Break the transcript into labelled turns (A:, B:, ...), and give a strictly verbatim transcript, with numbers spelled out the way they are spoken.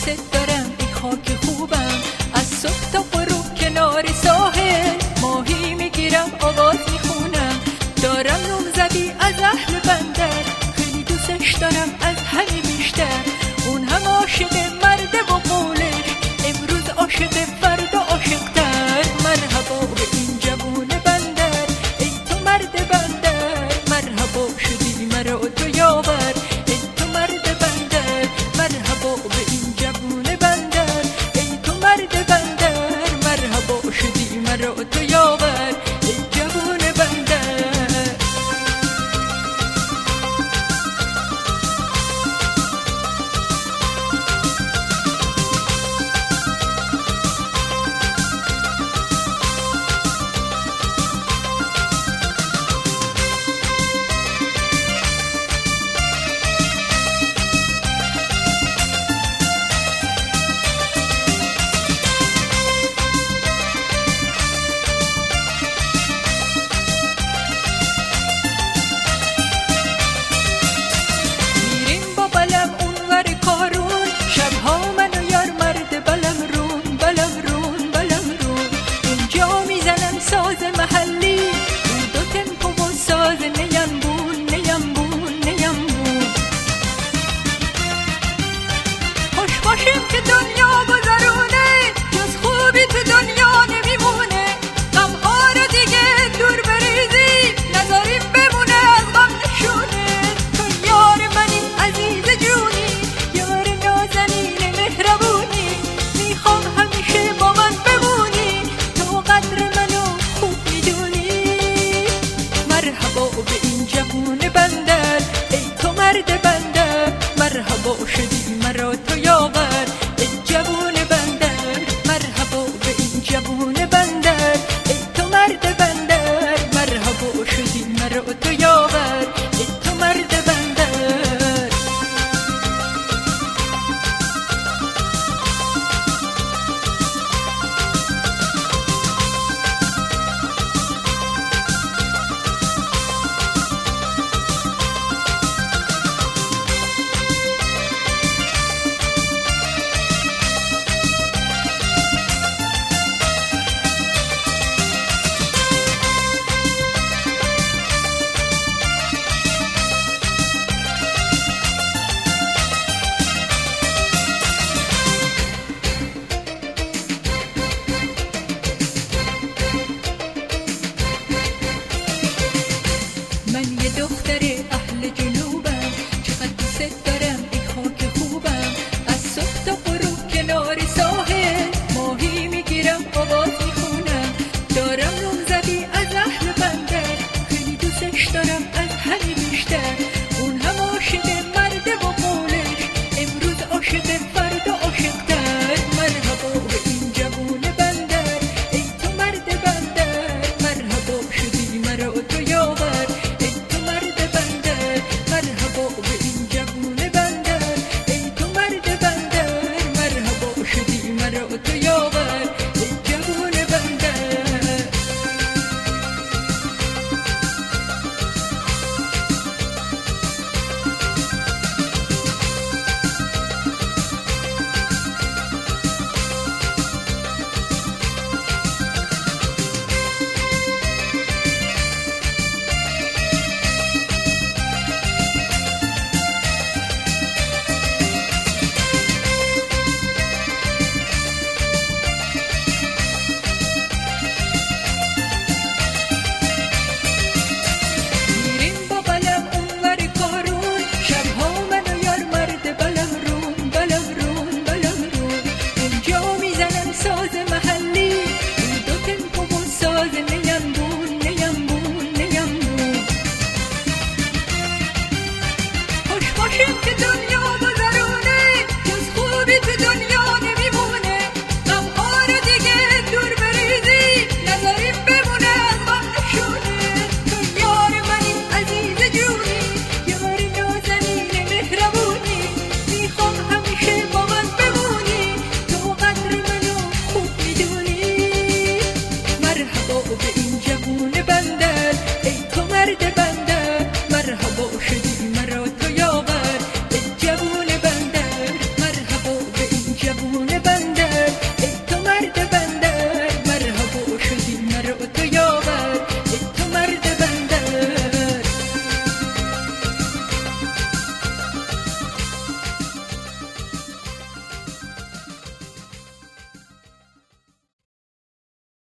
A: دوست دارم ای خاک خوبم، از صبح تا غروب کنار ساحل ماهی میگیرم آواز میخونم، دارم نوم زدی از اهل بندر، خیلی دوستش دارم از همه بیشتر، اون هم عاشق مرده و قولش، امروز عاشق فردا عاشق‌تر. مرحبا به این جوون بندر ای تو مرد بندر، مرحبا شدی مرا تو یاور ای تو مرد بندر، مرحبا به این جوون بندر ای تو مرد بندر، مرحبا شدی مرا تو یاور ای جوون بندر. ساز محلی دو تمپو و ساز نیمبون نیمبون نیمبون، خوش باشیم که دنیا گذرونه، جز خوبی تو دنیا نمیمونه، غمها رو دیگه دور بریزی نذاریم بمونه از غم نشونه، تو یار منی عزیز جونی، یار نازنین مهربونی، میخوام همیشه با من بمونی، تو قدر منو مرحبا به این جوون بندر ای تو مرد بندر، مرحبا شدی مرا تو یاور ای جوون بندر، مرحبا به این جوون بندر ای تو مرد بندر، مرحبا شدی مرا تو یاور ای تو مرد بندر. من یه دختر اهل جنوبم، چقدر دوست دارم ای خاک خوبم، از صبح تا غروب کنار